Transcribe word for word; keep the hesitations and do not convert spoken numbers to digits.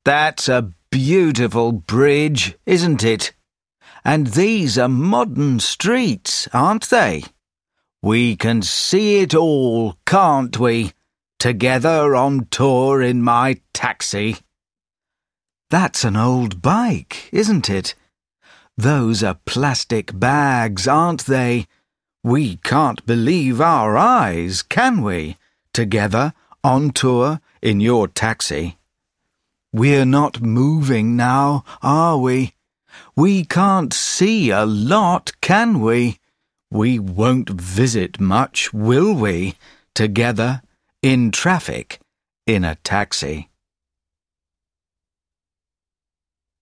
That's a beautiful bridge, isn't it? And these are modern streets, aren't they? We can see it all, can't we? Together on tour in my taxi. That's an old bike, isn't it? Those are plastic bags, aren't they? We can't believe our eyes, can we? Together on tour in your taxi. We're not moving now, are we? We can't see a lot, can we? We won't visit much, will we? Together in traffic in a taxi.